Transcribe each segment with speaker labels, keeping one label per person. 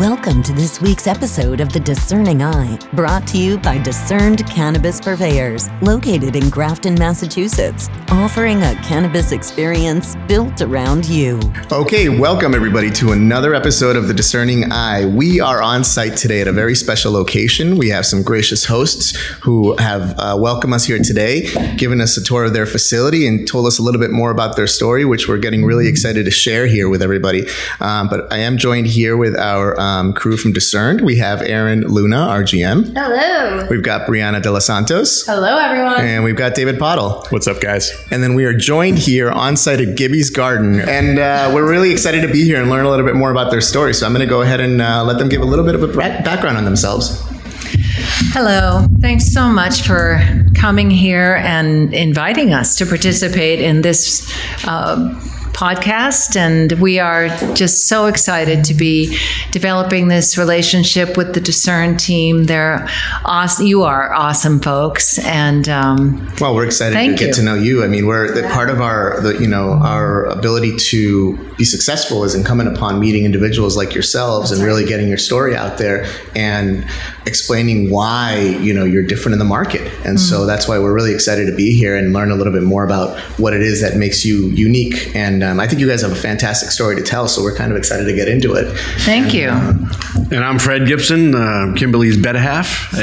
Speaker 1: Welcome to this week's episode of The Discerning Eye, brought to you by Discerned Cannabis Purveyors, located in Grafton, Massachusetts, offering a cannabis experience built around you.
Speaker 2: Okay, welcome everybody to another episode of The Discerning Eye. We are on site today at a very special location. We have some gracious hosts who have welcomed us here today, given us a tour of their facility and told us a little bit more about their story, which we're getting really excited to share here with everybody. But I am joined here with our crew from Discerned. We have Erin Luna, our GM.
Speaker 3: Hello.
Speaker 2: We've got Brianna De Los Santos.
Speaker 3: Hello, everyone.
Speaker 2: And we've got David Pottle.
Speaker 4: What's up, guys?
Speaker 2: And then we are joined here on site at Gibby's Garden. And we're really excited to be here and learn a little bit more about their story. So I'm going to go ahead and let them give a little bit of a background on themselves.
Speaker 5: Hello. Thanks so much for coming here and inviting us to participate in this podcast, and we are just so excited to be developing this relationship with the Discern team. They're awesome. You are awesome folks, and
Speaker 2: well, we're excited to get to know you. I mean, we're part of our ability to be successful is incumbent upon meeting individuals like yourselves and really getting your story out there and explaining why you're different in the market. And so that's why we're really excited to be here and learn a little bit more about what it is that makes you unique. And I think you guys have a fantastic story to tell, so we're kind of excited to get into it.
Speaker 5: Thank you.
Speaker 4: And I'm Fred Gibson, Kimberly's better half.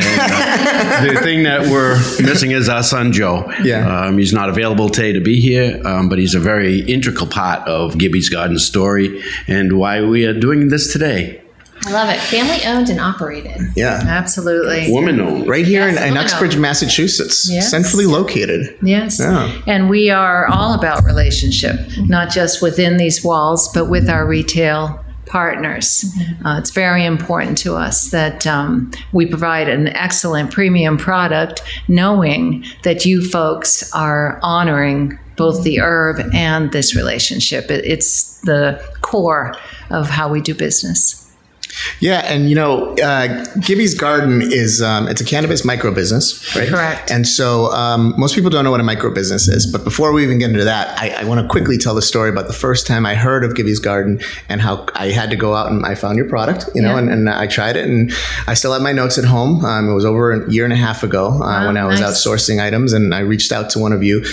Speaker 4: And, the thing that we're missing is our son, Joe.
Speaker 2: Yeah.
Speaker 4: He's not available today to be here, but he's a very integral part of Gibby's Garden story and why we are doing this today.
Speaker 3: I love it. Family owned and operated.
Speaker 2: Yeah.
Speaker 5: Absolutely.
Speaker 4: Woman owned.
Speaker 2: Right here in Uxbridge, Massachusetts.
Speaker 5: Yes.
Speaker 2: Centrally located.
Speaker 5: Yes.
Speaker 2: Yeah.
Speaker 5: And we are all about relationship, not just within these walls, but with our retail partners. It's very important to us that we provide an excellent premium product, knowing that you folks are honoring both the herb and this relationship. It's the core of how we do business.
Speaker 2: Yeah, and Gibby's Garden is it's a cannabis micro business, right?
Speaker 5: Correct.
Speaker 2: And so most people don't know what a micro business is, but before we even get into that, I want to quickly tell the story about the first time I heard of Gibby's Garden and how I had to go out and I found your product, and I tried it, and I still have my notes at home. It was over a year and a half ago when I was out sourcing items, and I reached out to one of you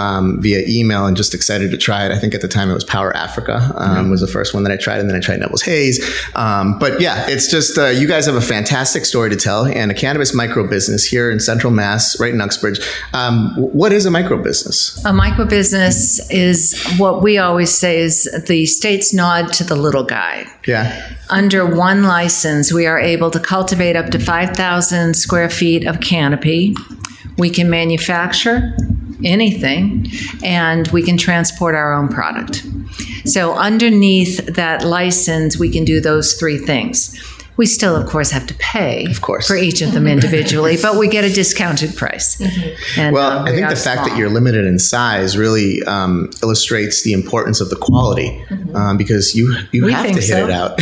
Speaker 2: via email and just excited to try it. I think at the time it was Power Africa was the first one that I tried, and then I tried Neville's Haze. But yeah, it's just you guys have a fantastic story to tell and a cannabis micro business here in Central Mass, right in Uxbridge. What is a micro business?
Speaker 5: A micro business is what we always say is the state's nod to the little guy.
Speaker 2: Yeah.
Speaker 5: Under one license, we are able to cultivate up to 5,000 square feet of canopy. We can manufacture anything, and we can transport our own product. So underneath that license, we can do those three things. We still, of course, have to pay for each of them individually, but we get a discounted price. And,
Speaker 2: well, I think the fact that you're limited in size really illustrates the importance of the quality because you have to hit it out.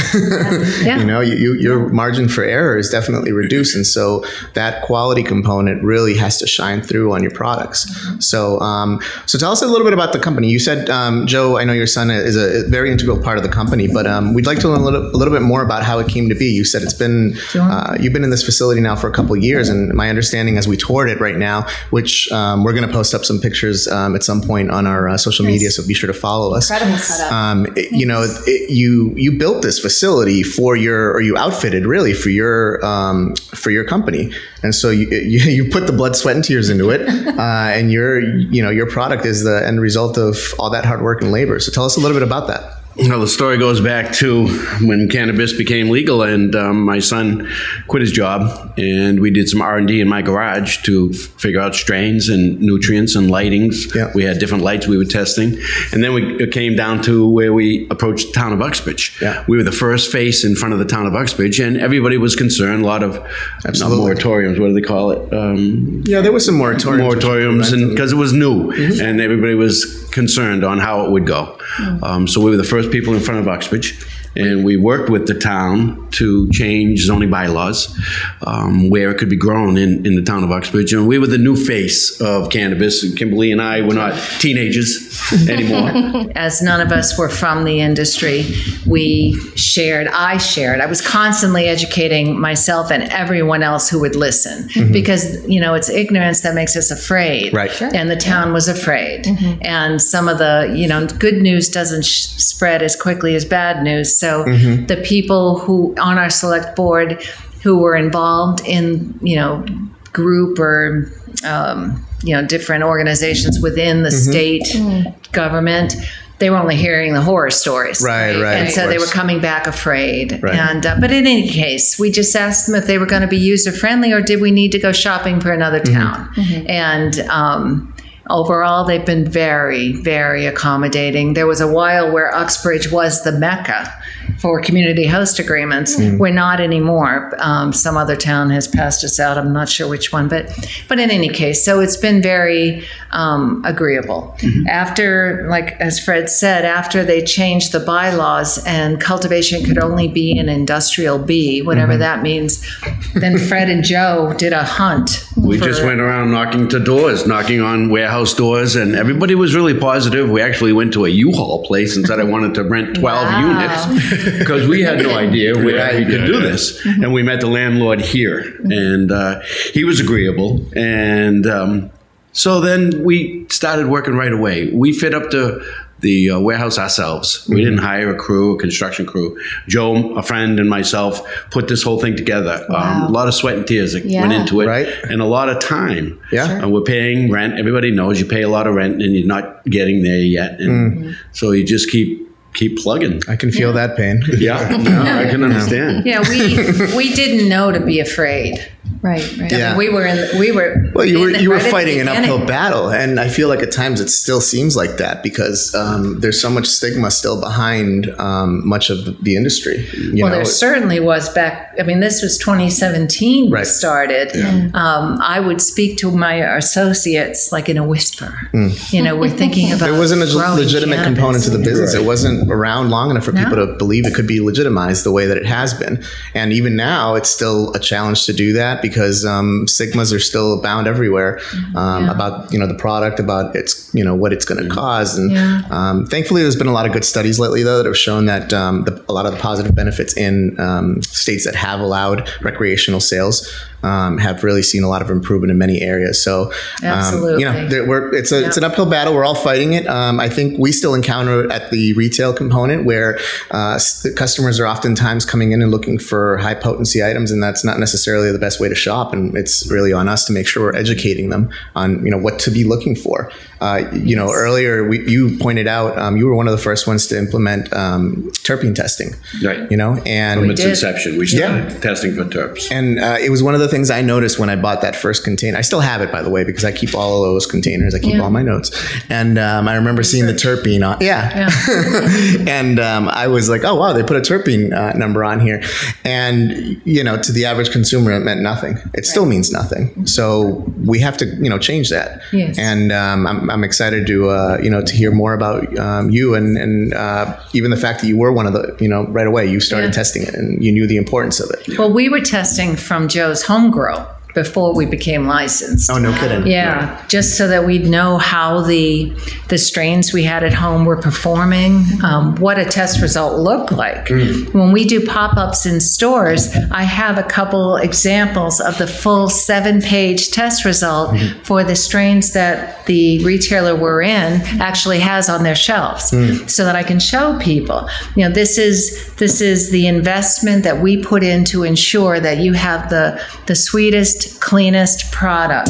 Speaker 5: Yeah.
Speaker 2: Your margin for error is definitely reduced, and so that quality component really has to shine through on your products. So tell us a little bit about the company. You said, Joe, I know your son is a very integral part of the company, but we'd like to learn a little bit more about how it came to be. You said it's been you've been in this facility now for a couple of years, and my understanding as we toured it right now, which we're going to post up some pictures at some point on our social media, so be sure to follow us.
Speaker 3: Incredible setup.
Speaker 2: You built this facility you outfitted really for your company, and so you put the blood, sweat, and tears into it, and your product is the end result of all that hard work and labor. So tell us a little bit about that.
Speaker 4: Well, the story goes back to when cannabis became legal, and my son quit his job, and we did some R&D in my garage to figure out strains and nutrients and lightings.
Speaker 2: Yeah.
Speaker 4: We had different lights we were testing, and then it came down to where we approached the town of Uxbridge.
Speaker 2: Yeah.
Speaker 4: We were the first face in front of the town of Uxbridge, and everybody was concerned. A lot of moratoriums, what do they call it?
Speaker 2: There was some moratoriums.
Speaker 4: And because it was new, and everybody was concerned on how it would go. So we were the first people in front of Uxbridge. And we worked with the town to change zoning bylaws where it could be grown in the town of Uxbridge. And we were the new face of cannabis. And Kimberly and I were not teenagers anymore.
Speaker 5: As none of us were from the industry, I was constantly educating myself and everyone else who would listen because, it's ignorance that makes us afraid.
Speaker 2: Right. Sure.
Speaker 5: And the town was afraid. And some of the, good news doesn't spread as quickly as bad news. So the people who on our select board who were involved in, group or, different organizations within the state government, they were only hearing the horror stories.
Speaker 2: Right.
Speaker 5: And so they were coming back afraid.
Speaker 2: Right.
Speaker 5: And but in any case, we just asked them if they were going to be user friendly or did we need to go shopping for another town. And overall, they've been very, very accommodating. There was a while where Uxbridge was the mecca for community host agreements. We're not anymore. Some other town has passed us out. I'm not sure which one, but in any case, so it's been very agreeable. After, like as Fred said, after they changed the bylaws and cultivation could only be in industrial B, whatever that means, then Fred and Joe did a hunt.
Speaker 4: We just went around knocking on warehouse doors, and everybody was really positive. We actually went to a U-Haul place and said I wanted to rent 12 units because we had no idea where we could do this. And we met the landlord here, and he was agreeable. And so then we started working right away. We fit up the warehouse ourselves. We didn't hire a construction crew. Joe, a friend, and myself put this whole thing together. A lot of sweat and tears that went into it,
Speaker 2: Right.
Speaker 4: and a lot of time.
Speaker 2: Yeah.
Speaker 4: And we're paying rent. Everybody knows you pay a lot of rent, and you're not getting there yet. And so you just keep plugging.
Speaker 2: I can feel that pain.
Speaker 4: Yeah, no, I can understand.
Speaker 5: Yeah, we didn't know to be afraid.
Speaker 3: Right.
Speaker 2: Yeah.
Speaker 5: We were.
Speaker 2: Well, you were
Speaker 5: right at the
Speaker 2: fighting an uphill
Speaker 5: beginning.
Speaker 2: battle, and I feel like at times it still seems like that because there's so much stigma still behind much of the industry.
Speaker 5: There certainly was back. I mean, this was 2017
Speaker 2: Right.
Speaker 5: we started. I would speak to my associates like in a whisper. We're thinking about.
Speaker 2: There wasn't a
Speaker 5: growing
Speaker 2: legitimate
Speaker 5: cannabis.
Speaker 2: component to the business.
Speaker 4: Right.
Speaker 2: It wasn't around long enough for people to believe it could be legitimized the way that it has been. And even now, it's still a challenge to do that because stigmas are still abound everywhere about the product, about its what it's going to cause. And thankfully, there's been a lot of good studies lately though that have shown that a lot of the positive benefits in states that have allowed recreational sales have really seen a lot of improvement in many areas. So
Speaker 5: Absolutely.
Speaker 2: It's an uphill battle. We're all fighting it. I think we still encounter it at the retail component where the customers are oftentimes coming in and looking for high potency items, and that's not necessarily the best way to shop. And it's really on us to make sure we're educating them on what to be looking for. Earlier you pointed out you were one of the first ones to implement terpene testing.
Speaker 4: Right.
Speaker 2: And
Speaker 4: From its inception, we started testing for terps.
Speaker 2: And it was one of the things I noticed when I bought that first container. I still have it, by the way, because I keep all of those containers. I keep all my notes. And I remember seeing the terpene on. Yeah. And I was like, oh, wow, they put a terpene number on here. And, to the average consumer, it meant nothing. It still means nothing. So we have to, change that.
Speaker 5: Yes.
Speaker 2: And I'm excited to, to hear more about you and even the fact that you were one of the, right away, you started testing it and you knew the importance of it.
Speaker 5: Well, we were testing from Joe's home grow before we became licensed.
Speaker 2: Oh, no kidding.
Speaker 5: Yeah, just so that we'd know how the strains we had at home were performing, what a test result looked like. When we do pop-ups in stores, I have a couple examples of the full 7-page test result for the strains that the retailer we're in actually has on their shelves, so that I can show people. This is the investment that we put in to ensure that you have the sweetest, cleanest product.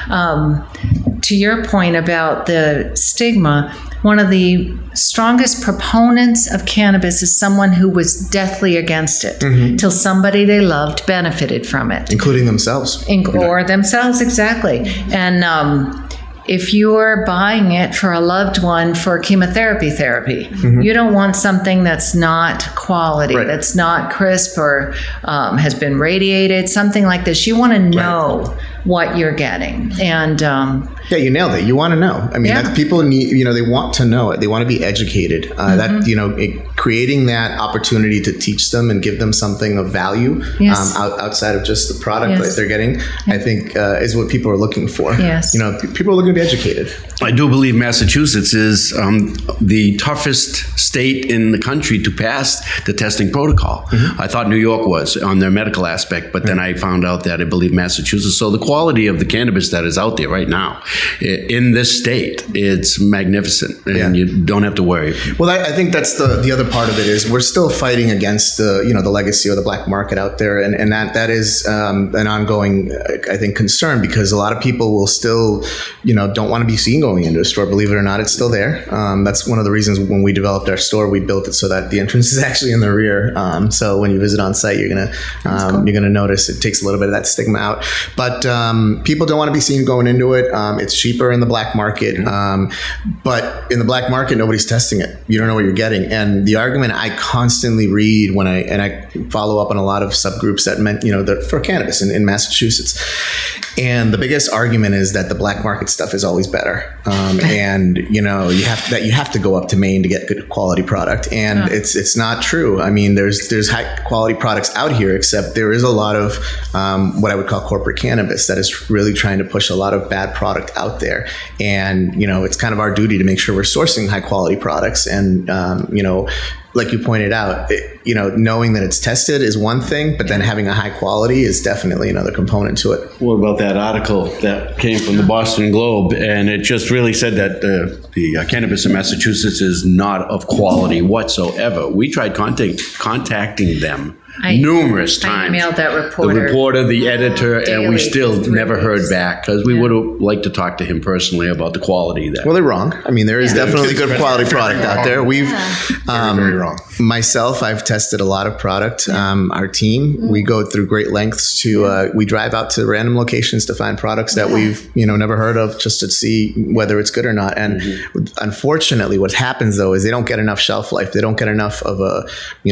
Speaker 5: To your point about the stigma, one of the strongest proponents of cannabis is someone who was deathly against it till somebody they loved benefited from it.
Speaker 2: Including themselves.
Speaker 5: Or themselves, exactly. And if you're buying it for a loved one for chemotherapy therapy, you don't want something that's not quality,
Speaker 2: Right.
Speaker 5: that's not crisp or has been radiated, something like this. You want to know what you're getting. And
Speaker 2: Yeah, you nailed it. You want to know. I mean,
Speaker 5: Yeah.
Speaker 2: that people need, they want to know it. They want to be educated. That, creating that opportunity to teach them and give them something of value
Speaker 5: Yes.
Speaker 2: outside of just the product
Speaker 5: Yes.
Speaker 2: that they're getting, I think is what people are looking for.
Speaker 5: Yes.
Speaker 2: People are looking to be educated.
Speaker 4: I do believe Massachusetts is the toughest state in the country to pass the testing protocol. I thought New York was on their medical aspect, but then I found out that I believe Massachusetts. So the quality of the cannabis that is out there right now in this state, it's magnificent, and you don't have to worry.
Speaker 2: Well, I think that's the other part of it is we're still fighting against the legacy of the black market out there, and that is an ongoing, I think, concern, because a lot of people will still don't want to be seen going into a store. Believe it or not, it's still there. That's one of the reasons when we developed our store, we built it so that the entrance is actually in the rear. So when you visit on site, you're gonna notice it takes a little bit of that stigma out. But people don't want to be seen going into it. It's cheaper in the black market, but in the black market, nobody's testing it. You don't know what you're getting. And the argument I constantly read when I follow up on a lot of subgroups that meant for cannabis in Massachusetts, and the biggest argument is that the black market stuff is always better, and you have to go up to Maine to get good quality product, and it's not true. I mean, there's high quality products out here, except there is a lot of what I would call corporate cannabis that is really trying to push a lot of bad product out there, and it's kind of our duty to make sure we're sourcing high quality products, and like you pointed out, knowing that it's tested is one thing, but then having a high quality is definitely another component to it.
Speaker 4: What about that article that came from the Boston Globe? And it just really said that the cannabis in Massachusetts is not of quality whatsoever. We tried contacting them numerous times.
Speaker 5: I emailed that reporter.
Speaker 4: The reporter, the editor, and we
Speaker 5: Daily,
Speaker 4: still
Speaker 5: 3
Speaker 4: never heard
Speaker 5: weeks.
Speaker 4: back, because we would have liked to talk to him personally about the quality.
Speaker 2: Well, they're wrong. I mean, there is definitely good quality product out there. We've
Speaker 6: very wrong.
Speaker 2: Myself, I've tested a lot of product. Our team, we go through great lengths to we drive out to random locations to find products that we've never heard of, just to see whether it's good or not. And unfortunately, what happens though is they don't get enough shelf life. They don't get enough of a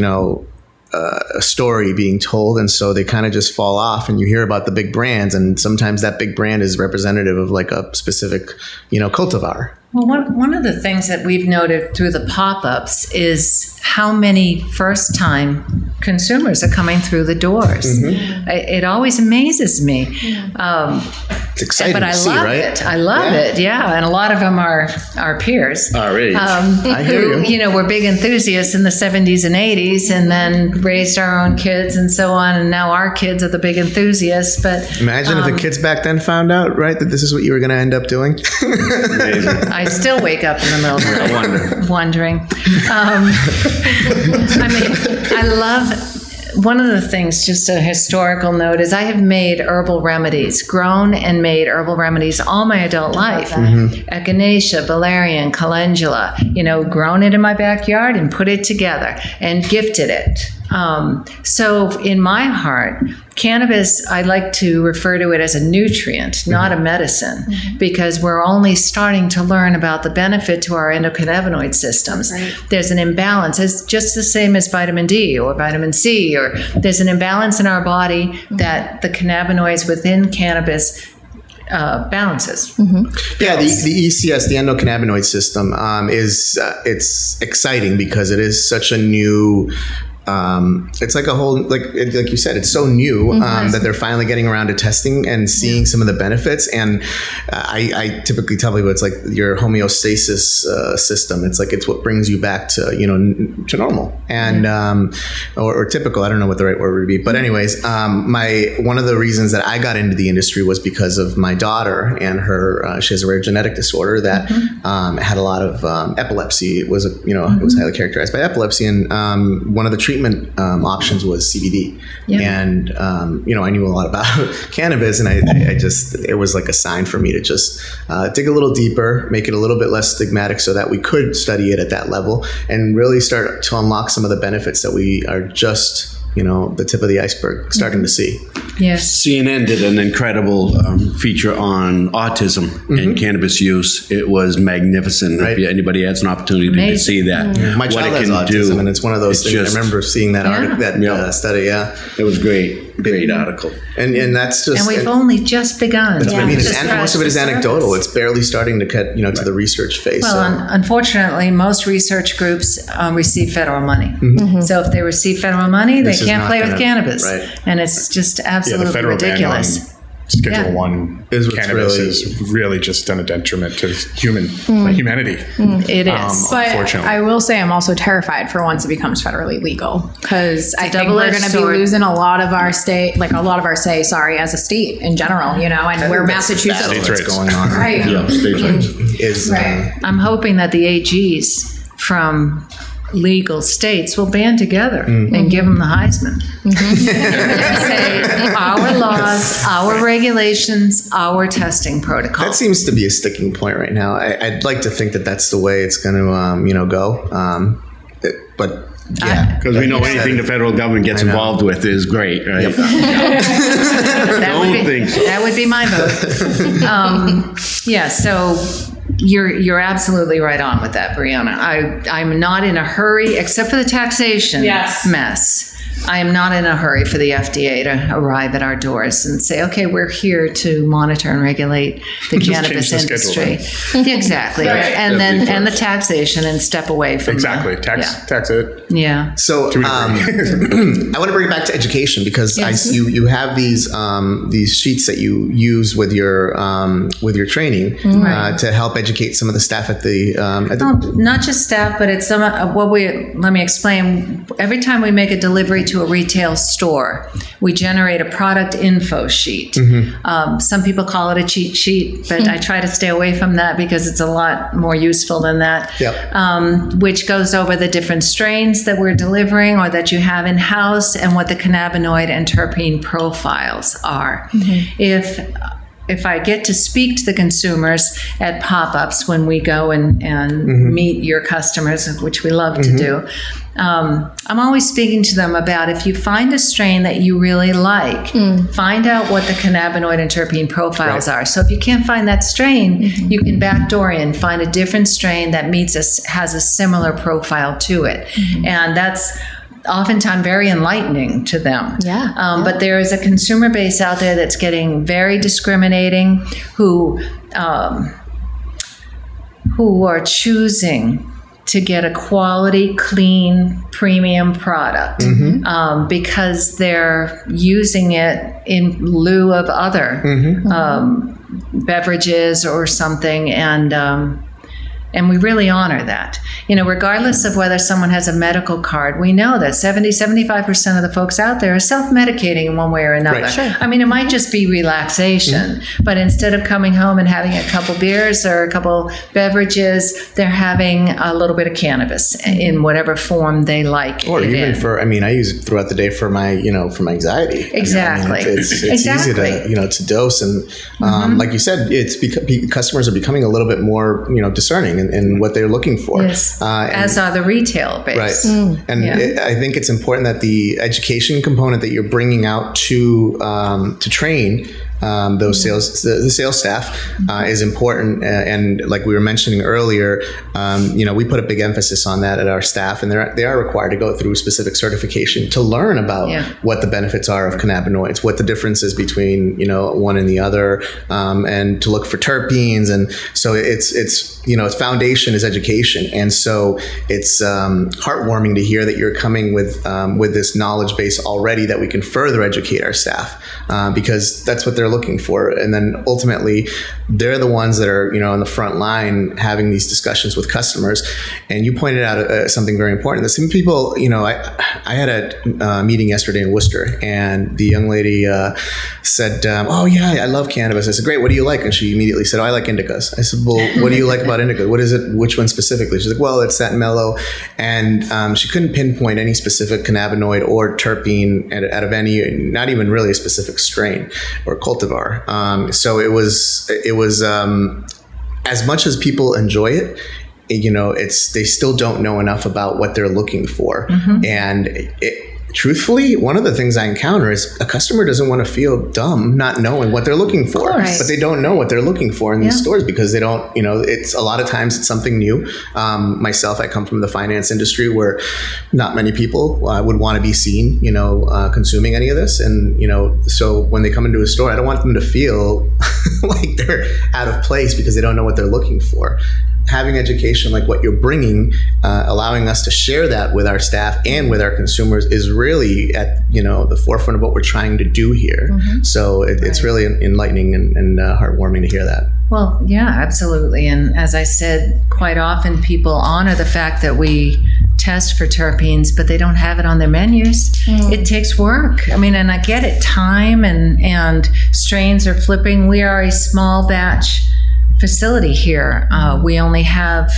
Speaker 2: story being told, and so they kind of just fall off, and you hear about the big brands, and sometimes that big brand is representative of like a specific cultivar.
Speaker 5: Well, one of the things that we've noted through the pop-ups is how many first-time consumers are coming through the doors. It always amazes me.
Speaker 2: It's exciting
Speaker 5: But I
Speaker 2: to see,
Speaker 5: love
Speaker 2: right?
Speaker 5: it. I love it. Yeah, and a lot of them are our peers.
Speaker 4: Our age.
Speaker 2: I hear you.
Speaker 5: Were big enthusiasts in the 70s and 80s, and then raised our own kids and so on. And now our kids are the big enthusiasts. But
Speaker 2: Imagine if the kids back then found out, right, that this is what you were going to end up doing.
Speaker 5: I still wake up in the middle of the night wondering. I love, one of the things, just a historical note, is I have made herbal remedies, grown and made herbal remedies all my adult life. Echinacea, valerian, calendula, grown it in my backyard and put it together and gifted it. So in my heart, cannabis, I like to refer to it as a nutrient, not a medicine, because we're only starting to learn about the benefit to our endocannabinoid systems.
Speaker 3: Right.
Speaker 5: There's an imbalance. It's just the same as vitamin D or vitamin C, or there's an imbalance in our body that the cannabinoids within cannabis balances.
Speaker 2: Yeah, the ECS, the endocannabinoid system, is it's exciting because it is such a new. It's like a whole, like you said, it's so new that they're finally getting around to testing and seeing some of the benefits. And I typically tell people it's like your homeostasis system. It's like it's what brings you back to to normal and or typical. I don't know what the right word would be, but anyways, one of the reasons that I got into the industry was because of my daughter and her. She has a rare genetic disorder that had a lot of epilepsy. It was it was highly characterized by epilepsy, and one of the treatment options was CBD. And I knew a lot about cannabis, and I just, it was like a sign for me to just dig a little deeper, make it a little bit less stigmatic so that we could study it at that level and really start to unlock some of the benefits that we are just the tip of the iceberg starting to see.
Speaker 5: Yes.
Speaker 4: CNN did an incredible feature on autism and cannabis use. It was magnificent.
Speaker 2: Right.
Speaker 4: If anybody has an opportunity to see that,
Speaker 2: My
Speaker 4: what
Speaker 2: child
Speaker 4: it
Speaker 2: has
Speaker 4: can
Speaker 2: autism,
Speaker 4: do,
Speaker 2: and it's one of those
Speaker 4: it's
Speaker 2: things.
Speaker 4: just-
Speaker 2: I remember seeing that study. Yeah,
Speaker 4: It was great article.
Speaker 2: and that's just.
Speaker 5: And we've only just begun.
Speaker 2: That's what I mean.
Speaker 5: Just
Speaker 2: And most of it is
Speaker 5: scratched the
Speaker 2: anecdotal.
Speaker 5: surface.
Speaker 2: It's barely starting to get to the research phase.
Speaker 5: Well, unfortunately, most research groups receive federal money. So if they receive federal money, they
Speaker 2: This is
Speaker 5: can't
Speaker 2: not
Speaker 5: play with
Speaker 2: gonna-
Speaker 5: cannabis.
Speaker 2: right.
Speaker 5: And it's just absolutely
Speaker 6: the federal
Speaker 5: ridiculous.
Speaker 6: ban on Schedule
Speaker 5: Yeah.
Speaker 6: 1
Speaker 2: Is what's
Speaker 6: cannabis
Speaker 2: really-
Speaker 6: has really just done a detriment to humanity.
Speaker 5: It is.
Speaker 7: But
Speaker 6: Unfortunately.
Speaker 7: I will say I'm also terrified for once it becomes federally legal, because I think we're
Speaker 5: double-edged
Speaker 7: going to be
Speaker 5: sword.
Speaker 7: losing a lot of our state, like a lot of our say, as a state in general, and where Massachusetts
Speaker 6: States'
Speaker 2: what's
Speaker 6: rights.
Speaker 2: going on
Speaker 7: Right.
Speaker 4: States' rights.
Speaker 2: is
Speaker 7: Right.
Speaker 5: I'm hoping that the AGs from legal states will band together and give them the Heisman. Say, our laws, our regulations, our testing
Speaker 2: that
Speaker 5: protocol.
Speaker 2: seems to be a sticking point right now. I'd like to think that that's the way it's going to go. But yeah,
Speaker 4: Because we know anything the federal government gets
Speaker 2: I know.
Speaker 4: involved with is great, right?
Speaker 5: That would be my vote. So you're absolutely right on with that, Brianna. I'm not in a hurry, except for the taxation mess. I am not in a hurry for the FDA to arrive at our doors and say, okay, we're here to monitor and regulate the cannabis
Speaker 6: change the schedule,
Speaker 5: industry. Yeah, exactly. And then and the taxation and step away from
Speaker 6: Exactly.
Speaker 5: the-
Speaker 6: Tax it.
Speaker 5: Yeah.
Speaker 2: So
Speaker 6: To a
Speaker 2: I want to bring it back to education, because you have these sheets that you use with your training to help educate some of the staff at the
Speaker 5: Not just staff, but it's let me explain. Every time we make a delivery to a retail store, we generate a product info sheet. Some people call it a cheat sheet, but I try to stay away from that because it's a lot more useful than that.
Speaker 2: Yep.
Speaker 5: Which goes over the different strains that we're delivering or that you have in house and what the cannabinoid and terpene profiles are. If I get to speak to the consumers at pop-ups when we go and meet your customers, which we love to do, I'm always speaking to them about, if you find a strain that you really like, find out what the cannabinoid and terpene profiles are. So if you can't find that strain, you can backdoor in, find a different strain that has a similar profile to it. And that's oftentimes very enlightening to them. But there is a consumer base out there that's getting very discriminating, who are choosing to get a quality, clean, premium product because they're using it in lieu of other beverages or something, and we really honor that. Regardless of whether someone has a medical card, we know that 75% of the folks out there are self-medicating in one way or another.
Speaker 2: Right. Sure.
Speaker 5: I mean, it might just be relaxation, but instead of coming home and having a couple beers or a couple beverages, they're having a little bit of cannabis in whatever form they like.
Speaker 2: Or
Speaker 5: it
Speaker 2: even
Speaker 5: in.
Speaker 2: I use it throughout the day for my anxiety.
Speaker 5: Exactly.
Speaker 2: It's
Speaker 5: Exactly.
Speaker 2: easy to dose, and like you said, customers are becoming a little bit more discerning in what they're looking for.
Speaker 5: Yes. As are the retail base.
Speaker 2: Right. And I think it's important that the education component that you're bringing out to train those the sales staff is important. And like we were mentioning earlier, we put a big emphasis on that at our staff, and they are required to go through specific certification to learn about what the benefits are of cannabinoids, what the difference is between one and the other, and to look for terpenes. And so it's its foundation is education, and so it's heartwarming to hear that you're coming with this knowledge base already that we can further educate our staff, because that's what they're looking for. And then ultimately, they're the ones that are on the front line having these discussions with customers. And you pointed out something very important. That some people, I had a meeting yesterday in Worcester, and the young lady said, "Oh yeah, I love cannabis." I said, "Great, what do you like?" And she immediately said, "Oh, I like indicas." I said, "Well, what do you like about indica? What is it? Which one specifically?" She's like, "Well, it's that mellow," and she couldn't pinpoint any specific cannabinoid or terpene out of any, not even really a specific strain or cultivar. So it was as much as people enjoy it, they still don't know enough about what they're looking for, and truthfully, one of the things I encounter is a customer doesn't want to feel dumb not knowing what they're looking for, but they don't know what they're looking for in these stores because they don't, it's a lot of times it's something new. Myself, I come from the finance industry where not many people would want to be seen, consuming any of this. And, so when they come into a store, I don't want them to feel like they're out of place because they don't know what they're looking for. Having education like what you're bringing, allowing us to share that with our staff and with our consumers is really at the forefront of what we're trying to do here. So it's really enlightening and heartwarming to hear that.
Speaker 5: Well, yeah, absolutely. And as I said, quite often people honor the fact that we test for terpenes, but they don't have it on their menus. It takes work. I mean, and I get it, time and strains are flipping. We are a small batch facility here. We only have,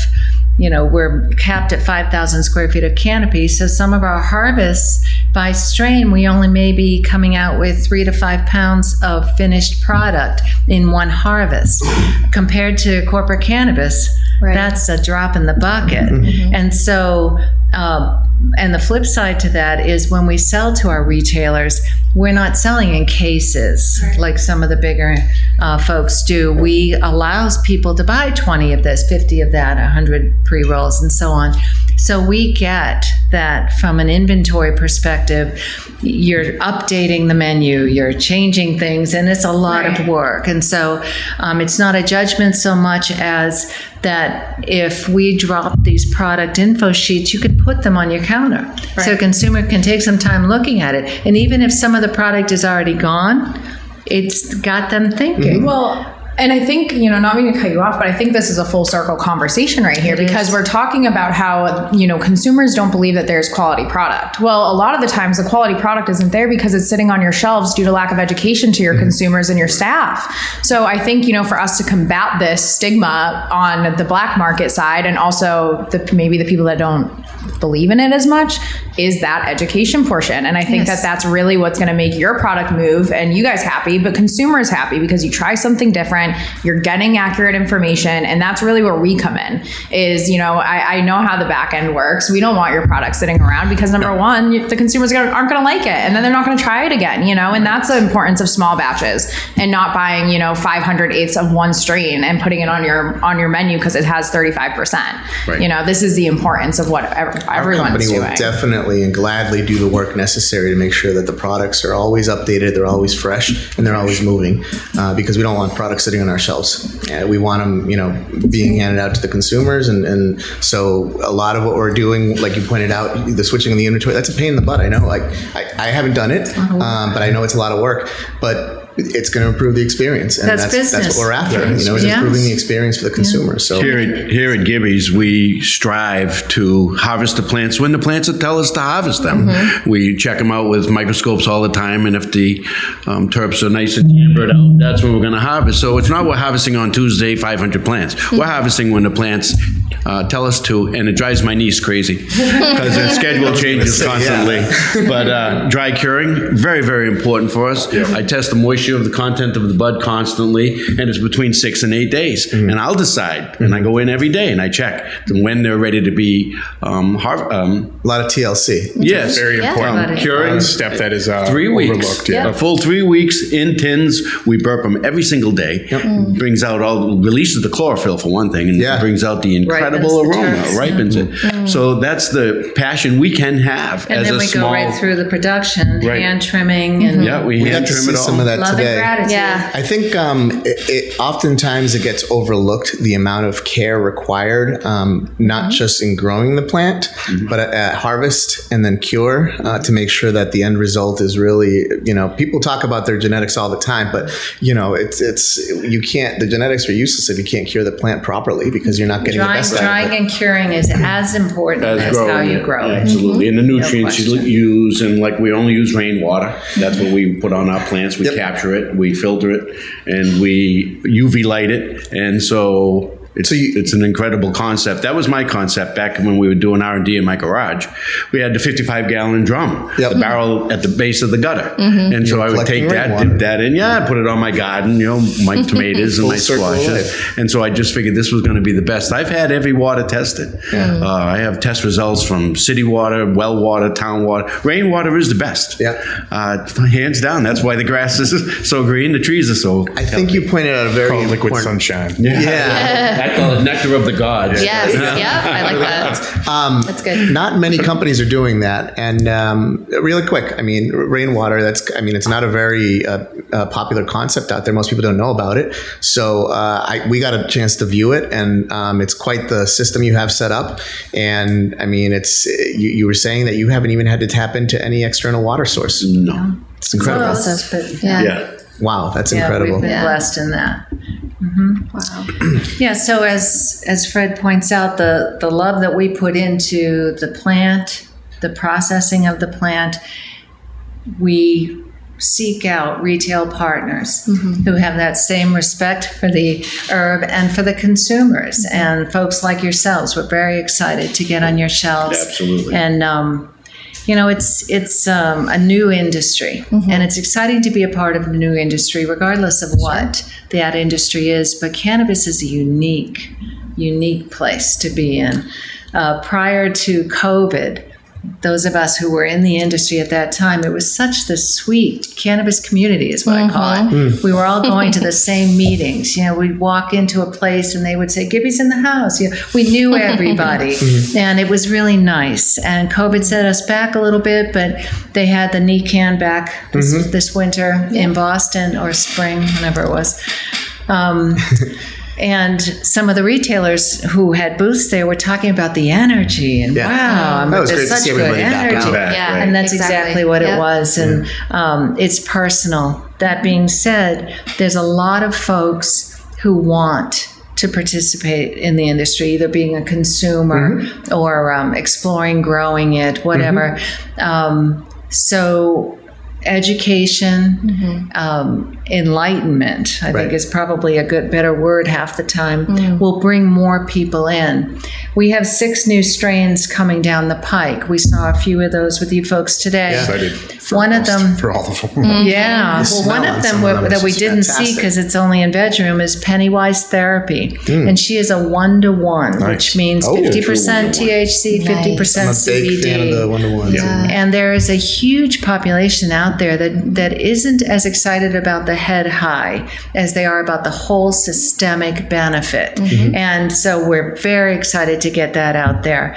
Speaker 5: we're capped at 5,000 square feet of canopy. So some of our harvests by strain, we only may be coming out with 3 to 5 pounds of finished product in one harvest. Compared to corporate cannabis, that's a drop in the bucket. And so, and the flip side to that is when we sell to our retailers, we're not selling in cases like some of the bigger folks do. We allows people to buy 20 of this, 50 of that, 100 pre-rolls and so on. So we get that from an inventory perspective. You're updating the menu, you're changing things, and it's a lot of work. And so it's not a judgment so much as that if we drop these product info sheets, you could put them on your counter. So a consumer can take some time looking at it. And even if some of the product is already gone, it's got them thinking.
Speaker 7: Well, and I think, not meaning to cut you off, but I think this is a full circle conversation right here because we're talking about how, consumers don't believe that there's quality product. Well, a lot of the times the quality product isn't there because it's sitting on your shelves due to lack of education to your consumers and your staff. So I think, for us to combat this stigma on the black market side and also maybe the people that don't believe in it as much is that education portion. And I think that that's really what's going to make your product move and you guys happy, but consumers happy because you try something different, you're getting accurate information. And that's really where we come in is, I know how the back end works. We don't want your product sitting around because number one, the consumers aren't going to like it and then they're not going to try it again, and that's the importance of small batches and not buying, 500 eighths of one strain and putting it on your menu because it has 35%. This is the importance of what everyone's doing.
Speaker 2: Our company will definitely and gladly do the work necessary to make sure that the products are always updated, they're always fresh, and they're always moving because we don't want products sitting on our shelves. We want them, being handed out to the consumers. And so a lot of what we're doing, like you pointed out, the switching of the inventory, that's a pain in the butt. I know, I haven't done it, but I know it's a lot of work. But it's going to improve the experience, and that's what we're after. Is improving the experience for the consumer. So
Speaker 4: here at Gibby's, we strive to harvest the plants when the plants tell us to harvest them. We check them out with microscopes all the time, and if the terps are nice and ambered out, that's when we're going to harvest. So it's not we're harvesting on Tuesday 500 plants. We're harvesting when the plants tell us to, and it drives my niece crazy because the schedule changes constantly. But dry curing, very, very important for us. I test the moisture of the content of the bud constantly, and it's between 6 and 8 days. And I'll decide, and I go in every day and I check when they're ready to be
Speaker 2: a lot of TLC.
Speaker 4: Yes,
Speaker 6: very important
Speaker 4: curing
Speaker 6: step that is
Speaker 4: 3 weeks.
Speaker 6: Overlooked.
Speaker 4: A full 3 weeks in tins. We burp them every single day. Brings out releases the chlorophyll for one thing, and brings out the incredible aroma, ripens it. So that's the passion we can have
Speaker 5: and
Speaker 4: as a small.
Speaker 5: And then we go right through the production, hand trimming, and
Speaker 4: we hand trim it all.
Speaker 2: Some of that
Speaker 5: love
Speaker 2: today.
Speaker 5: and gratitude.
Speaker 2: I think oftentimes it gets overlooked, the amount of care required, not just in growing the plant, but at harvest and then cure to make sure that the end result is really, people talk about their genetics all the time, but you can't. The genetics are useless if you can't cure the plant properly because you're not getting the best out of it.
Speaker 5: Drying and curing is as important as how you grow it.
Speaker 4: Absolutely. And the nutrients you use, and we only use rainwater. That's what we put on our plants. We capture it, we filter it, and we UV light it. And so It's an incredible concept. That was my concept back when we were doing R&D in my garage. We had the 55-gallon drum,
Speaker 2: Yep.
Speaker 4: the barrel at the base of the gutter. And so I would take that,
Speaker 2: rainwater.
Speaker 4: dip that in, put it on my garden, my tomatoes and my
Speaker 2: circle of
Speaker 4: squashes.
Speaker 2: life.
Speaker 4: And so I just figured this was going to be the best. I've had every water tested. I have test results from city water, well water, town water. Rainwater is the best.
Speaker 2: Yeah.
Speaker 4: Hands down. That's why the grass is so green, the trees are so
Speaker 2: I think you pointed out a very
Speaker 6: Called liquid
Speaker 2: important.
Speaker 6: sunshine.
Speaker 2: Yeah.
Speaker 4: I call it nectar of the gods.
Speaker 3: Yes. Yeah. I like that. That's good.
Speaker 2: Not many companies are doing that. And really quick, I mean, rainwater, it's not a very popular concept out there. Most people don't know about it. So we got a chance to view it, and it's quite the system you have set up. And I mean, you were saying that you haven't even had to tap into any external water source.
Speaker 4: No.
Speaker 2: It's incredible.
Speaker 5: Process, but
Speaker 3: Yeah.
Speaker 2: Wow, that's
Speaker 5: yeah,
Speaker 2: incredible.
Speaker 5: we've been blessed in that. Yeah, so as Fred points out, the love that we put into the plant, the processing of the plant, we seek out retail partners who have that same respect for the herb and for the consumers. And folks like yourselves, we're very excited to get on your shelves.
Speaker 4: Absolutely.
Speaker 5: And it's a new industry, and it's exciting to be a part of a new industry, regardless of what that industry is. But cannabis is a unique place to be in. Prior to COVID, those of us who were in the industry at that time, it was such the sweet cannabis community is what I call it. We were all going to the same meetings. We'd walk into a place and they would say, Gibby's in the house. We knew everybody, and it was really nice. And COVID set us back a little bit, but they had the NECANN back this winter in Boston, or spring, whenever it was. And some of the retailers who had booths there were talking about the energy, and wow,
Speaker 2: That was
Speaker 5: there's
Speaker 2: great to
Speaker 5: such
Speaker 2: see
Speaker 5: good
Speaker 2: everybody back
Speaker 5: energy.
Speaker 2: out.
Speaker 3: Yeah.
Speaker 5: And that's exactly what it
Speaker 3: Yep.
Speaker 5: was. And it's personal. That being said, there's a lot of folks who want to participate in the industry, either being a consumer or exploring growing it, whatever. So education, enlightenment, I think is probably a better word half the time, will bring more people in. We have 6 new strains coming down the pike. We saw a few of those with you folks today.
Speaker 6: Excited for
Speaker 5: One of them,
Speaker 6: for all of them.
Speaker 5: yeah.
Speaker 2: The
Speaker 5: Well, one
Speaker 2: smell
Speaker 5: of
Speaker 2: on
Speaker 5: them
Speaker 2: some of them
Speaker 5: that
Speaker 2: is
Speaker 5: we
Speaker 2: just
Speaker 5: didn't see
Speaker 2: fantastic.
Speaker 5: because it's only in bedroom is Pennywise Therapy, and she is a 1-to-1, which means
Speaker 2: Oh,
Speaker 5: 50% THC, 50%
Speaker 2: I'm a big
Speaker 5: CBD.
Speaker 2: fan of the one-to-ones.
Speaker 5: And there is a huge population out there that isn't as excited about the head high as they are about the whole systemic benefit. And so we're very excited to get that out there.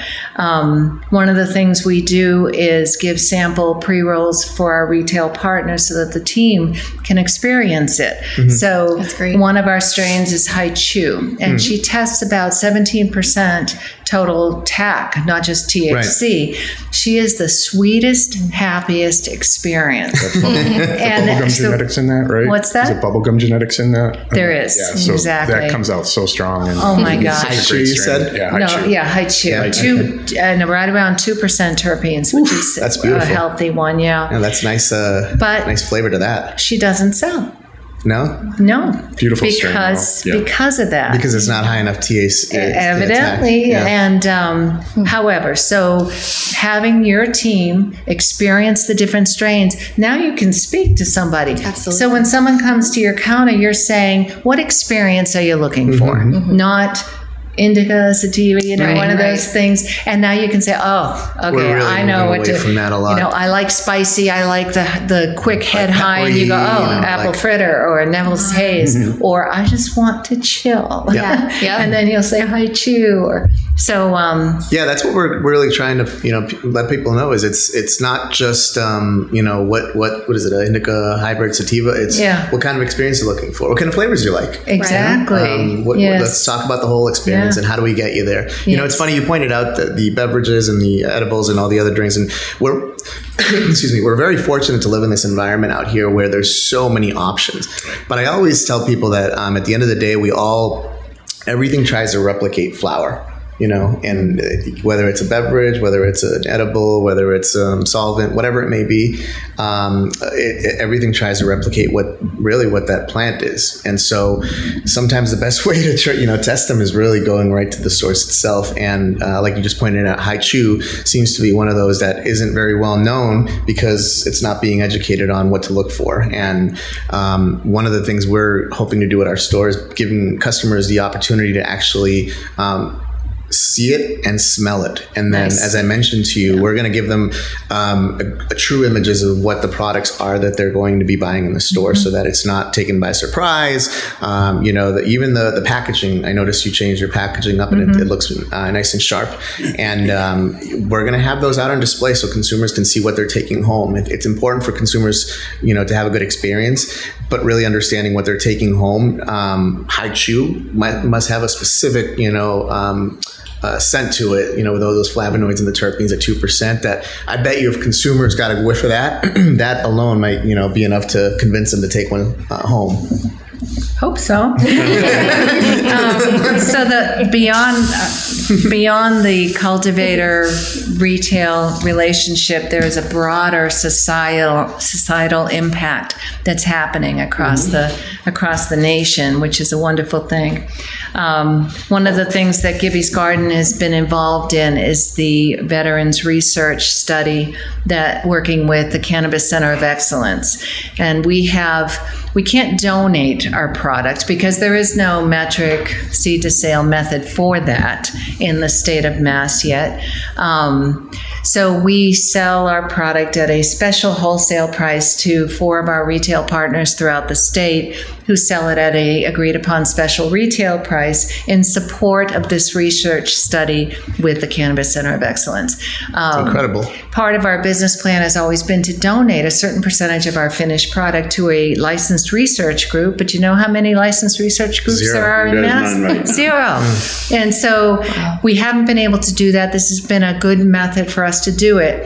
Speaker 5: One of the things we do is give sample pre-rolls for our retail partners so that the team can experience it. So
Speaker 3: That's great.
Speaker 5: one of our strains is Haichu, and she tests about 17% total TAC, not just THC. She is the sweetest, happiest experience. And
Speaker 6: Bubblegum
Speaker 5: so-
Speaker 6: genetics in that, right?
Speaker 5: What's that?
Speaker 6: Is it bubblegum genetics in that?
Speaker 5: There is,
Speaker 6: Yeah, so
Speaker 5: exactly.
Speaker 6: that comes out so strong. And
Speaker 5: Oh my
Speaker 6: it's
Speaker 5: gosh.
Speaker 6: such a
Speaker 2: Haichu,
Speaker 6: great
Speaker 2: you
Speaker 6: strain.
Speaker 2: said?
Speaker 6: Yeah,
Speaker 5: No,
Speaker 6: Haichu.
Speaker 5: yeah, Haichu. Right around 2% terpenes, which is
Speaker 2: that's
Speaker 5: a
Speaker 2: beautiful.
Speaker 5: healthy one, yeah.
Speaker 2: Yeah, that's nice.
Speaker 5: But-
Speaker 2: nice flavor to that.
Speaker 5: She doesn't sell.
Speaker 2: No,
Speaker 5: No.
Speaker 6: Beautiful strain,
Speaker 5: because
Speaker 6: though. Yeah.
Speaker 5: because of that.
Speaker 2: because it's not high enough THC.
Speaker 5: Evidently,
Speaker 2: Yeah.
Speaker 5: and however, so having your team experience the different strains, now you can speak to somebody.
Speaker 3: Absolutely.
Speaker 5: So when someone comes to your counter, you're saying, "What experience are you looking for?" Not indica, sativa,
Speaker 3: Right,
Speaker 5: one of
Speaker 3: right.
Speaker 5: those things. And now you can say, "Oh, okay,
Speaker 2: We're really
Speaker 5: I know
Speaker 2: moving
Speaker 5: what
Speaker 2: away
Speaker 5: to."
Speaker 2: from that a lot.
Speaker 5: I like spicy. I like the quick head high, and you go,
Speaker 2: peppery,
Speaker 5: "Oh, apple
Speaker 2: like-
Speaker 5: fritter or a Neville's Haze," or "I just want to chill."
Speaker 3: Yeah. Yeah.
Speaker 5: And then you'll say hi chew or so
Speaker 2: Yeah, that's what we're really trying to let people know is it's not just what is it, an indica hybrid sativa. It's what kind of experience you're looking for, what kind of flavors you like.
Speaker 5: exactly.
Speaker 2: Let's
Speaker 5: Yes.
Speaker 2: talk about the whole experience
Speaker 5: Yeah.
Speaker 2: and how do we get you there. It's funny, you pointed out the beverages and the edibles and all the other drinks, and we're we're very fortunate to live in this environment out here where there's so many options. But I always tell people that at the end of the day, everything tries to replicate flower. and whether it's a beverage, whether it's an edible, whether it's solvent, whatever it may be, everything tries to replicate what that plant is. And so sometimes the best way to test them is really going right to the source itself. And like you just pointed out, Haichu seems to be one of those that isn't very well known because it's not being educated on what to look for. And one of the things we're hoping to do at our store is giving customers the opportunity to actually see it and smell it. And then, as I mentioned to you, we're going to give them a true images of what the products are that they're going to be buying in the store, so that it's not taken by surprise. Even the packaging, I noticed you changed your packaging up and it looks nice and sharp. And we're going to have those out on display so consumers can see what they're taking home. It's important for consumers, to have a good experience, but really understanding what they're taking home. Haichu must have a specific, scent to it, with all those flavonoids and the terpenes at 2%, that I bet you if consumers got a whiff of that, that alone might, be enough to convince them to take one home.
Speaker 5: Hope so. So the beyond the cultivator retail relationship, there is a broader societal impact that's happening across the nation, which is a wonderful thing. One of the things that Gibby's Garden has been involved in is the Veterans Research Study that working with the Cannabis Center of Excellence, and we can't donate our product because there is no metric seed to sale method for that in the state of Mass yet. So we sell our product at a special wholesale price to 4 of our retail partners throughout the state, who sell it at a agreed upon special retail price in support of this research study with the Cannabis Center of Excellence.
Speaker 2: Incredible.
Speaker 5: Part of our business plan has always been to donate a certain percentage of our finished product to a licensed research group, but you know how many licensed research groups there are in Mass?
Speaker 4: None, right?
Speaker 5: 0. And so we haven't been able to do that. This has been a good method for us to do it.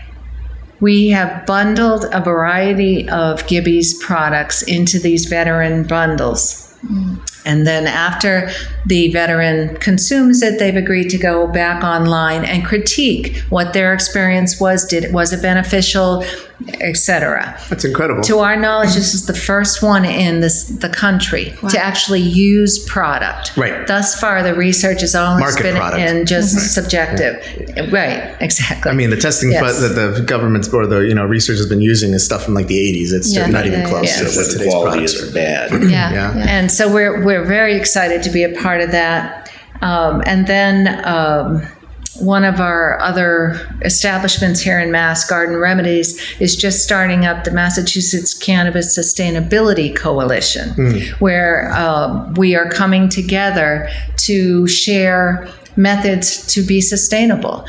Speaker 5: We have bundled a variety of Gibby's products into these veteran bundles. And then after the veteran consumes it, they've agreed to go back online and critique what their experience was. Was it beneficial, etc.
Speaker 2: That's incredible.
Speaker 5: To our knowledge, this is the first one in the country to actually use product.
Speaker 2: Right.
Speaker 5: Thus far, the research has only been in just subjective. Yeah. Right. Exactly.
Speaker 2: I mean, the testing that the government or the research has been using is stuff from like the 80s. It's not even close to what today's products are.
Speaker 4: Bad.
Speaker 5: Yeah. And so we're very excited to be a part of that. And then one of our other establishments here in Mass, Garden Remedies, is just starting up the Massachusetts Cannabis Sustainability Coalition, where we are coming together to share methods to be sustainable.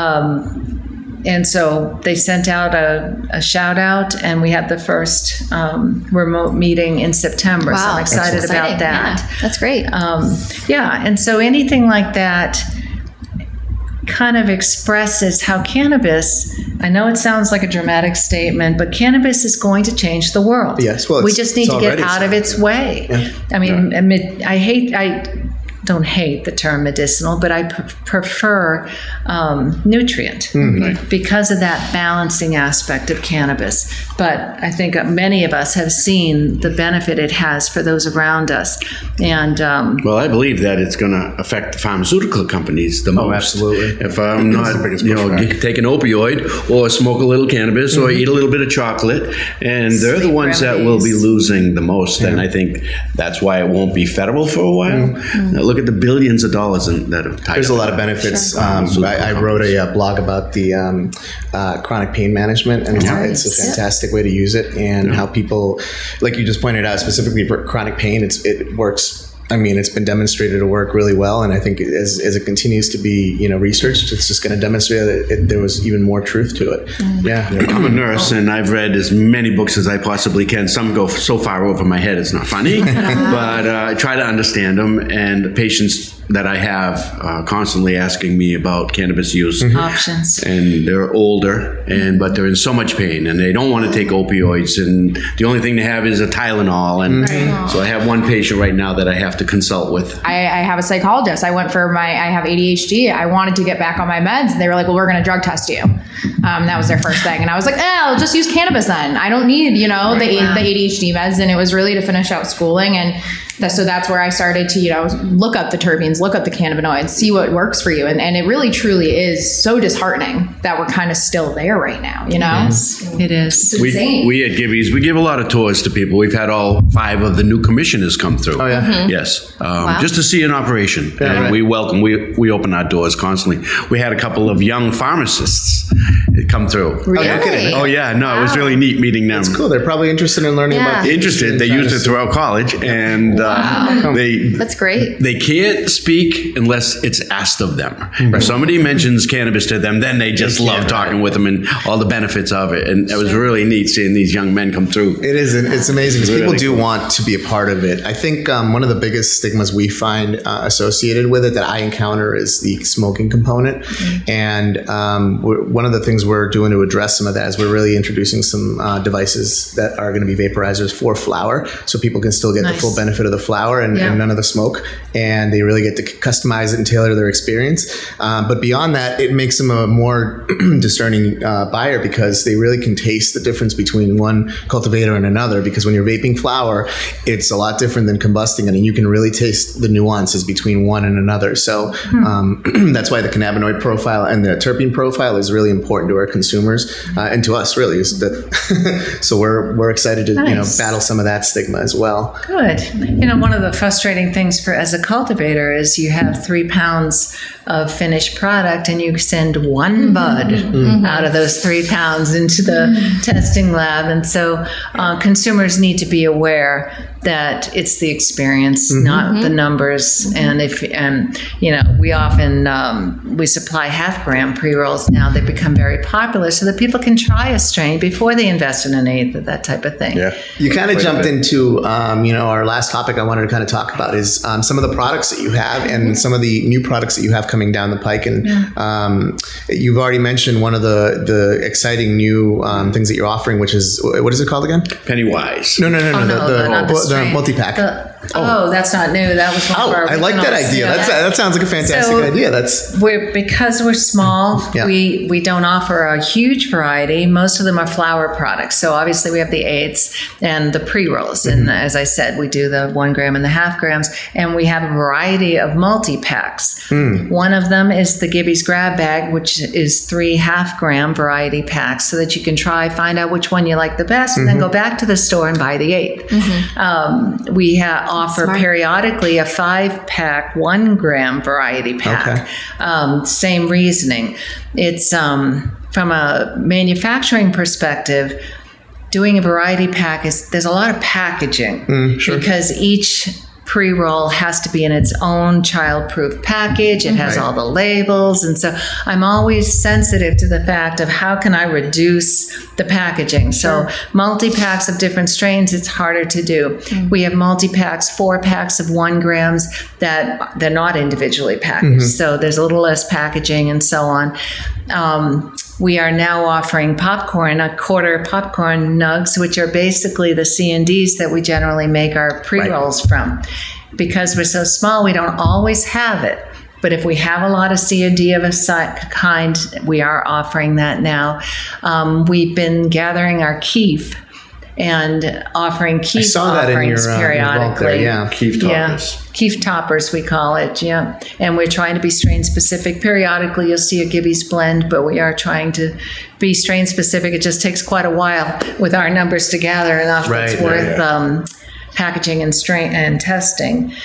Speaker 5: And so they sent out a shout out, and we had the first remote meeting in September.
Speaker 3: Wow,
Speaker 5: so I'm excited about that.
Speaker 3: Yeah, that's great.
Speaker 5: And so anything like that kind of expresses how cannabis, I know it sounds like a dramatic statement, but cannabis is going to change the world.
Speaker 2: Yes, well,
Speaker 5: we just need to get out of its way.
Speaker 2: Yeah.
Speaker 5: I mean, I don't hate the term medicinal, but I prefer nutrient because of that balancing aspect of cannabis. But I think many of us have seen the benefit it has for those around us. And
Speaker 4: well, I believe that it's going to affect the pharmaceutical companies the most.
Speaker 2: Oh, absolutely.
Speaker 4: If I'm not, take an opioid or smoke a little cannabis or eat a little bit of chocolate, and they're the ones that will be losing the most. And I think that's why it won't be federal for a while. Look at the billions of dollars that have tied
Speaker 2: There's
Speaker 4: up.
Speaker 2: a lot of benefits. Sure. I wrote a blog about the chronic pain management, and it's a fantastic way to use it, and how people, like you just pointed out, specifically for chronic pain, it works. I mean, it's been demonstrated to work really well, and I think as it continues to be, researched, it's just going to demonstrate that there was even more truth to it.
Speaker 4: I'm a nurse, and I've read as many books as I possibly can. Some go so far over my head it's not funny, but I try to understand them. And patients that I have constantly asking me about cannabis use
Speaker 5: options,
Speaker 4: and they're older, but they're in so much pain, and they don't want to take opioids, and the only thing they have is a Tylenol. And so I have one patient right now that I have to to consult with?
Speaker 7: I have a psychologist. I have ADHD. I wanted to get back on my meds. And they were like, well, we're going to drug test you. That was their first thing. And I was like, I'll just use cannabis then. I don't need, the ADHD meds. And it was really to finish out schooling. And so that's where I started to, look up the terpenes, look up the cannabinoids, see what works for you. And it really, truly is so disheartening that we're kind of still there right now,
Speaker 5: It is.
Speaker 7: It's insane.
Speaker 4: We at Gibby's, we give a lot of tours to people. We've had all 5 of the new commissioners come through.
Speaker 2: Oh, yeah?
Speaker 4: Yes. Just to see an operation. And we welcome, we open our doors constantly. We had a couple of young pharmacists come through.
Speaker 3: Really?
Speaker 4: Oh, yeah. No, it was really neat meeting them.
Speaker 2: It's cool. They're probably interested in learning about the
Speaker 4: Interested. They used it throughout college. And
Speaker 3: That's great.
Speaker 4: They can't speak unless it's asked of them. If somebody mentions cannabis to them, then they just love talking with them and all the benefits of it. And it was really neat seeing these young men come through.
Speaker 2: It is. It's amazing because
Speaker 4: Really
Speaker 2: people do
Speaker 4: cool.
Speaker 2: want to be a part of it. I think one of the biggest stigmas we find associated with it that I encounter is the smoking component. And one of the things we're doing to address some of that is we're really introducing some devices that are going to be vaporizers for flower, so people can still get the full benefit of the flower and none of the smoke. And they really get to customize it and tailor their experience. But beyond that, it makes them a more discerning buyer because they really can taste the difference between one cultivator and another. Because when you're vaping flower, it's a lot different than combusting it, and you can really taste the nuances between one and another. So that's why the cannabinoid profile and the terpene profile is really important to our consumers and to us, really. Is that so we're excited to battle some of that stigma as well.
Speaker 5: Good. One of the frustrating things as a cultivator is you have 3 pounds of finished product and you send 1 bud out of those 3 pounds into the testing lab. And so consumers need to be aware that it's the experience, not the numbers. And we often, we supply half-gram pre-rolls now. They become very popular so that people can try a strain before they invest in an eighth, that type of thing.
Speaker 4: Yeah.
Speaker 2: You kind of jumped into, our last topic I wanted to kind of talk about is some of the products that you have and some of the new products that you have coming down the pike. And you've already mentioned one of the exciting new things that you're offering, which is, what is it called again?
Speaker 4: Pennywise.
Speaker 2: No.
Speaker 5: not the
Speaker 2: The
Speaker 5: strain.
Speaker 2: multi-pack.
Speaker 5: That's not new. That was one of our
Speaker 2: I like that
Speaker 5: originals.
Speaker 2: idea. That sounds like a fantastic idea.
Speaker 5: Because we're small,
Speaker 2: Yeah.
Speaker 5: we don't offer a huge variety. Most of them are flower products. So obviously we have the eighths and the pre-rolls. And as I said, we do the 1 gram and the half grams. And we have a variety of multi-packs. One of them is the Gibby's Grab Bag, which is 3 half-gram variety packs so that you can find out which one you like the best, and then go back to the store and buy the eighth. We offer periodically a 5-pack 1 gram variety pack. Same reasoning. It's from a manufacturing perspective, doing a variety pack there's a lot of packaging because each pre-roll has to be in its own child-proof package. It has all the labels. And so I'm always sensitive to the fact of how can I reduce the packaging. So multi-packs of different strains, it's harder to do. We have multi-packs, 4 packs of 1 grams that they're not individually packaged. So there's a little less packaging and so on. We are now offering popcorn, a quarter popcorn nugs, which are basically the C&Ds that we generally make our pre-rolls from. Because we're so small, we don't always have it. But if we have a lot of C&D of a kind, we are offering that now. We've been gathering our keef and offering keef offerings periodically.
Speaker 4: Keef toppers.
Speaker 5: Keef toppers, we call it, And we're trying to be strain specific. Periodically, you'll see a Gibby's blend, but we are trying to be strain specific. It just takes quite a while with our numbers to gather enough that's worth packaging and strain and testing.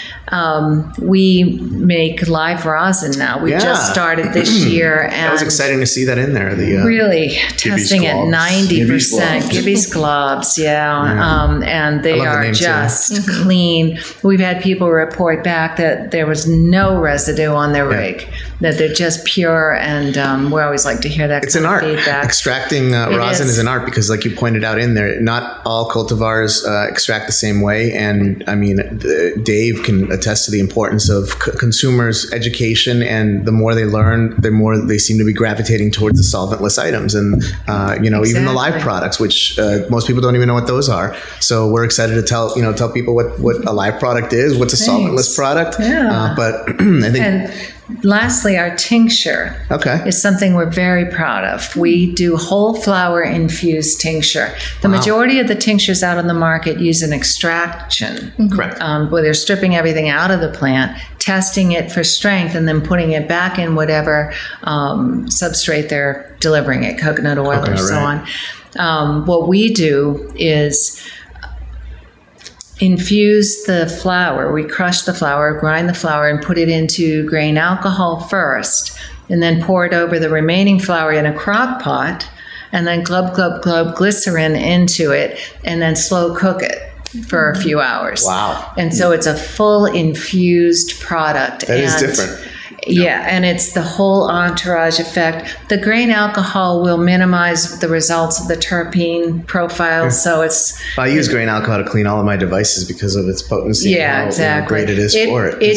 Speaker 5: We make live rosin now. We just started this year, and
Speaker 2: that was exciting to see that in there.
Speaker 5: Really testing at 90%. Gibby's globs, and they are just clean. We've had people report back that there was no residue on their rig, that they're just pure, and we always like to hear that.
Speaker 2: It's an art.
Speaker 5: Feedback.
Speaker 2: Extracting rosin is an art because, like you pointed out in there, not all cultivars extract the same way. And I mean, Dave can attest to the importance of consumers' education, and the more they learn, the more they seem to be gravitating towards the solventless items, and even the live products, which most people don't even know what those are. So we're excited to tell people what a live product is, what's a solventless product.
Speaker 5: Yeah.
Speaker 2: But I think.
Speaker 5: And lastly, our tincture is something we're very proud of. We do whole flower infused tincture. The majority of the tinctures out on the market use an extraction.
Speaker 2: Correct.
Speaker 5: Where they're stripping everything out of the plant, testing it for strength, and then putting it back in whatever substrate they're delivering it, coconut oil or so on. What we do is infuse the flour. We crush the flour, grind the flour, and put it into grain alcohol first, and then pour it over the remaining flour in a crock pot, and then glub, glub, glub glycerin into it, and then slow cook it for a few hours.
Speaker 2: Wow.
Speaker 5: And so it's a full infused product.
Speaker 2: That is different.
Speaker 5: Yeah, and it's the whole entourage effect. The grain alcohol will minimize the results of the terpene profile, so it's...
Speaker 2: I use grain alcohol to clean all of my devices because of its potency.
Speaker 5: Yeah,
Speaker 2: and
Speaker 5: exactly.
Speaker 2: how great it is for it.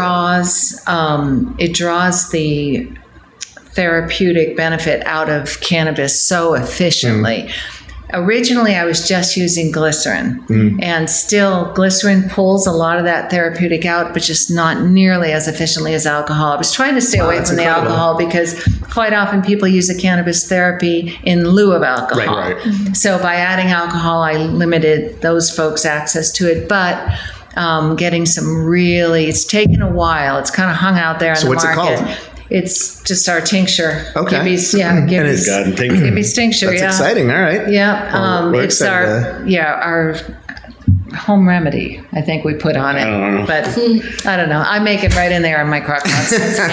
Speaker 5: It draws the therapeutic benefit out of cannabis so efficiently. Originally, I was just using glycerin, and still glycerin pulls a lot of that therapeutic out, but just not nearly as efficiently as alcohol. I was trying to stay away from the alcohol because quite often people use a cannabis therapy in lieu of alcohol.
Speaker 6: Right.
Speaker 5: So by adding alcohol, I limited those folks' access to it, but getting it's taken a while. It's kind of hung out there in the market.
Speaker 2: So what's it called?
Speaker 5: It's just our tincture.
Speaker 2: Okay.
Speaker 5: Gibby's tincture.
Speaker 2: That's exciting. All right.
Speaker 5: Yeah. It's our home remedy, I think we put on it.
Speaker 4: I don't know.
Speaker 5: But I don't know. I make it right in there in my crock pot.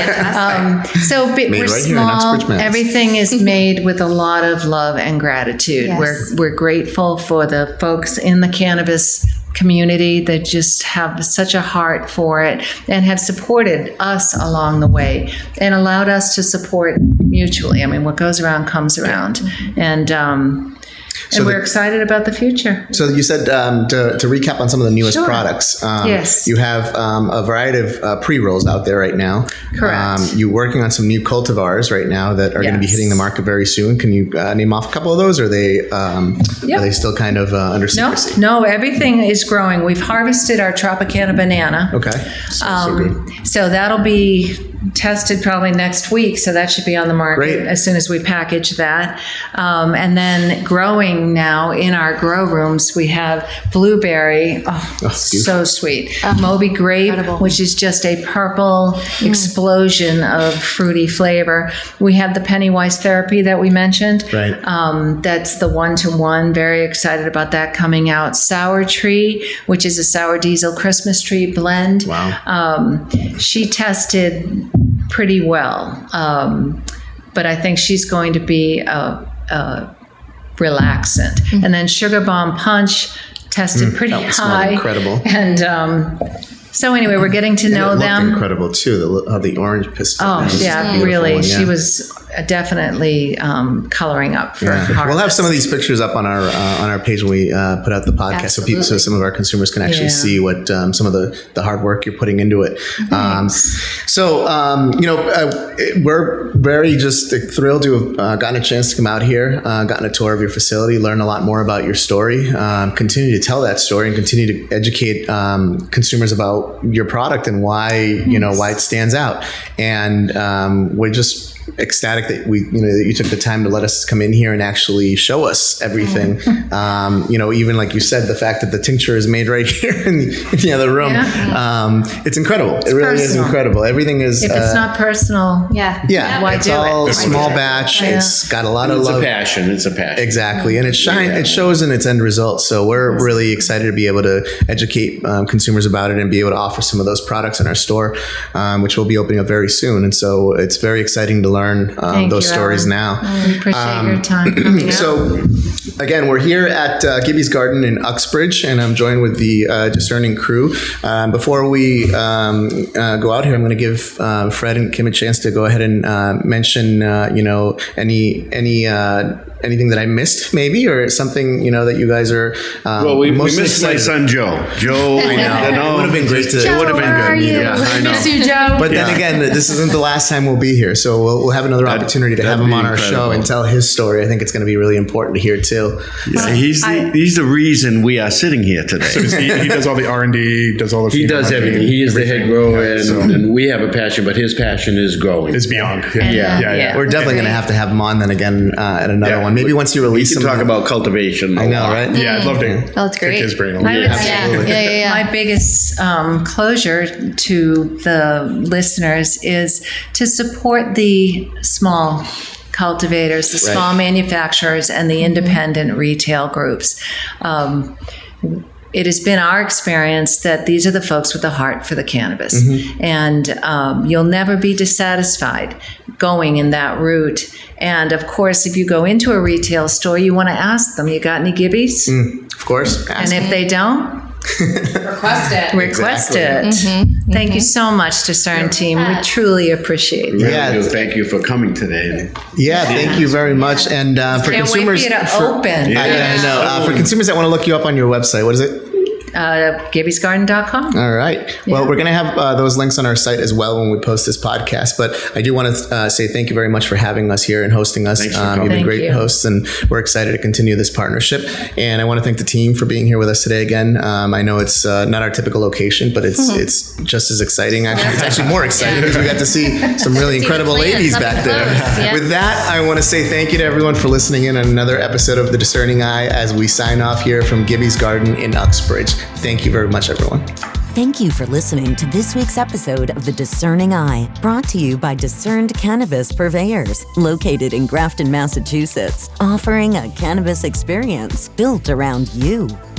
Speaker 5: We're small. Everything is made with a lot of love and gratitude.
Speaker 3: Yes.
Speaker 5: We're grateful for the folks in the cannabis community that just have such a heart for it and have supported us along the way and allowed us to support mutually. I mean, what goes around comes around. And we're excited about the future.
Speaker 2: So you said, to recap on some of the newest products,
Speaker 5: yes.
Speaker 2: You have a variety of pre-rolls out there right now.
Speaker 5: Correct.
Speaker 2: You're working on some new cultivars right now that are going to be hitting the market very soon. Can you name off a couple of those, or are they still kind of under secrecy?
Speaker 5: No, everything is growing. We've harvested our Tropicana banana.
Speaker 2: Okay.
Speaker 6: So good.
Speaker 5: So that'll be tested probably next week. So that should be on the market as soon as we package that. And then growing now in our grow rooms, we have blueberry. So sweet. Moby grape, which is just a purple explosion of fruity flavor. We have the Pennywise therapy that we mentioned.
Speaker 2: Right.
Speaker 5: That's the 1-to-1. Very excited about that coming out. Sour Tree, which is a sour diesel Christmas tree blend.
Speaker 2: Wow.
Speaker 5: She tested pretty well, but I think she's going to be a relaxant. And then Sugar Bomb Punch tested pretty high.
Speaker 2: Incredible.
Speaker 5: And so anyway, we're getting to know them.
Speaker 2: Incredible too. The orange pistol.
Speaker 5: Oh yeah, really. She was definitely coloring up for harvest.
Speaker 2: We'll have some of these pictures up on our page when we put out the podcast, so some of our consumers can actually see what some of the hard work you're putting into it. We're very just thrilled to have gotten a chance to come out here, gotten a tour of your facility, learn a lot more about your story, continue to tell that story, and continue to educate consumers about your product and why it stands out. And we're just ecstatic that that you took the time to let us come in here and actually show us everything. Even like you said, the fact that the tincture is made right here in the other room. It's incredible. It really is incredible. Everything is.
Speaker 5: If it's not personal, why
Speaker 2: it's
Speaker 5: do
Speaker 2: all
Speaker 5: it?
Speaker 2: a small batch. It's got a lot of love.
Speaker 4: It's a passion.
Speaker 2: Exactly, and it shows in its end results. So we're really excited to be able to educate consumers about it and be able to offer some of those products in our store, which will be opening up very soon. And so it's very exciting to learn those stories now.
Speaker 5: We appreciate your time coming out.
Speaker 2: So, again, we're here at Gibby's Garden in Uxbridge, and I'm joined with the Discerning crew. Before we go out here, I'm going to give Fred and Kim a chance to go ahead and mention, anything that I missed, maybe, or something that you guys are.
Speaker 4: We
Speaker 2: most
Speaker 4: missed my son Joe. Joe,
Speaker 2: I know. It would have been great to.
Speaker 4: It would have been good. Yeah, I know.
Speaker 7: Miss you, Joe.
Speaker 2: But then again, this isn't the last time we'll be here, so we'll have another opportunity to have him on our show and tell his story. I think it's going to be really important to hear too.
Speaker 4: Yeah, he's the reason we are sitting here today.
Speaker 6: So he does all the R&D, does all the.
Speaker 4: He does everything. He is the head grower, and we have a passion, but his passion is growing.
Speaker 6: It's beyond.
Speaker 2: Yeah. We're definitely going to have him on then again at another one. Maybe once you release
Speaker 4: we can talk about cultivation.
Speaker 2: I know, right?
Speaker 6: Yeah, I'd love to.
Speaker 3: Oh, that's great.
Speaker 6: Pick his brain a
Speaker 5: I
Speaker 6: little
Speaker 5: would
Speaker 6: bit.
Speaker 5: say my biggest closure to the listeners is to support the small cultivators, the small manufacturers, and the independent retail groups. It has been our experience that these are the folks with a heart for the cannabis. And you'll never be dissatisfied going in that route. And of course, if you go into a retail store, you want to ask them, you got any Gibbies?
Speaker 2: Of course.
Speaker 5: And if they don't, request it. Thank you so much, Discern team. We truly appreciate it.
Speaker 2: Yeah.
Speaker 4: Thank you for coming today.
Speaker 2: Yeah, thank you very much. And for
Speaker 5: Can't
Speaker 2: consumers,
Speaker 5: wait for you to open.
Speaker 2: I know. For consumers that want to look you up on your website, what is it?
Speaker 5: Gibby'sGarden.com.
Speaker 2: All right. Well, we're going to have those links on our site as well when we post this podcast. But I do want to say thank you very much for having us here and hosting us. You've been great hosts, and we're excited to continue this partnership. And I want to thank the team for being here with us today again. I know it's not our typical location, but it's just as exciting. Actually, it's actually more exciting because we got to see some really incredible ladies back there. With that, I want to say thank you to everyone for listening in on another episode of The Discerning Eye as we sign off here from Gibby's Garden in Uxbridge. Thank you very much, everyone.
Speaker 1: Thank you for listening to this week's episode of The Discerning Eye, brought to you by Discerned Cannabis Purveyors, located in Grafton, Massachusetts, offering a cannabis experience built around you.